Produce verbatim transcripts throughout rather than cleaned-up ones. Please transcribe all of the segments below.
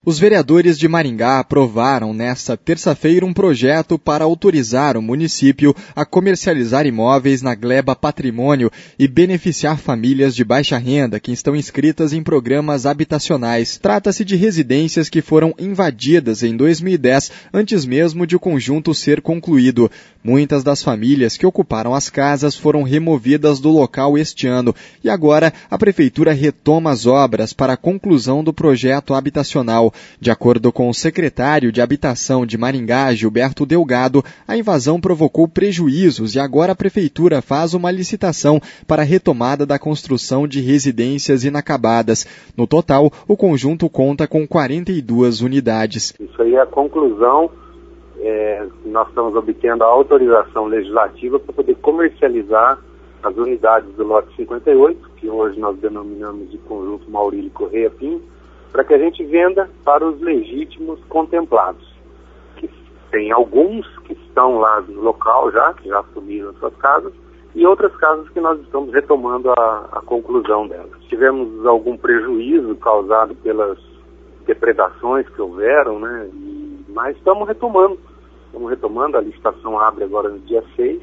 Os vereadores de Maringá aprovaram nesta terça-feira um projeto para autorizar o município a comercializar imóveis na Gleba Patrimônio e beneficiar famílias de baixa renda que estão inscritas em programas habitacionais. Trata-se de residências que foram invadidas em dois mil e dez, antes mesmo de o conjunto ser concluído. Muitas das famílias que ocuparam as casas foram removidas do local este ano e agora a Prefeitura retoma as obras para a conclusão do projeto habitacional. De acordo com o secretário de Habitação de Maringá, Gilberto Delgado, a invasão provocou prejuízos e agora a Prefeitura faz uma licitação para a retomada da construção de residências inacabadas. No total, o conjunto conta com quarenta e duas unidades. Isso aí é a conclusão. É, nós estamos obtendo a autorização legislativa para poder comercializar as unidades do lote cinquenta e oito, que hoje nós denominamos de conjunto Maurílio Correia Pinto, para que a gente venda para os legítimos contemplados. Que tem alguns que estão lá no local já, que já assumiram as suas casas, e outras casas que nós estamos retomando a, a conclusão delas. Tivemos algum prejuízo causado pelas depredações que houveram, né? E, mas estamos retomando. Estamos retomando, a licitação abre agora no dia seis,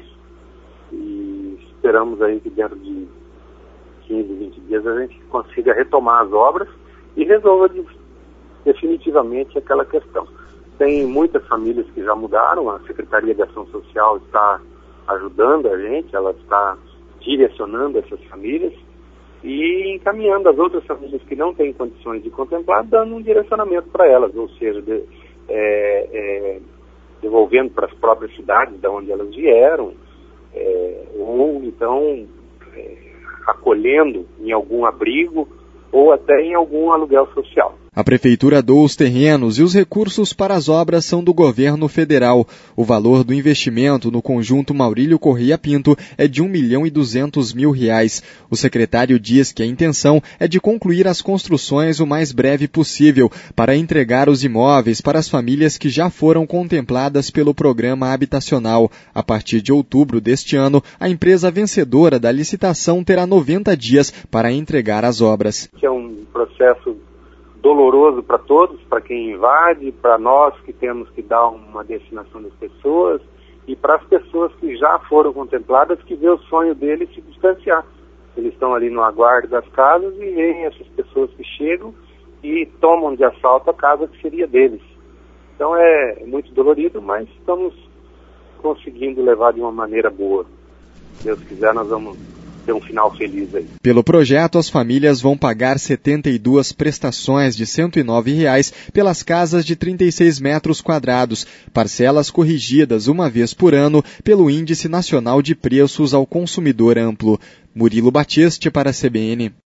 e esperamos aí que dentro de quinze, vinte dias a gente consiga retomar as obras e resolva de, definitivamente aquela questão. Tem muitas famílias que já mudaram, a Secretaria de Ação Social está ajudando a gente, ela está direcionando essas famílias e encaminhando as outras famílias que não têm condições de contemplar, dando um direcionamento para elas, ou seja, de, é, é, devolvendo para as próprias cidades de onde elas vieram, é, ou então é, acolhendo em algum abrigo, ou até em algum aluguel social. A Prefeitura doa os terrenos e os recursos para as obras são do governo federal. O valor do investimento no conjunto Maurílio Correia Pinto é de um milhão e duzentos mil reais. O secretário diz que a intenção é de concluir as construções o mais breve possível para entregar os imóveis para as famílias que já foram contempladas pelo programa habitacional. A partir de outubro deste ano, a empresa vencedora da licitação terá noventa dias para entregar as obras. É um processo doloroso para todos, para quem invade, para nós que temos que dar uma destinação das pessoas e para as pessoas que já foram contempladas, que vê o sonho deles se distanciar. Eles estão ali no aguardo das casas e veem essas pessoas que chegam e tomam de assalto a casa que seria deles. Então é muito dolorido, mas estamos conseguindo levar de uma maneira boa. Se Deus quiser, nós vamos ter um final feliz aí. Pelo projeto, as famílias vão pagar setenta e duas prestações de cento e nove reais pelas casas de trinta e seis metros quadrados, parcelas corrigidas uma vez por ano pelo Índice Nacional de Preços ao Consumidor Amplo. Murilo Batiste para a C B N.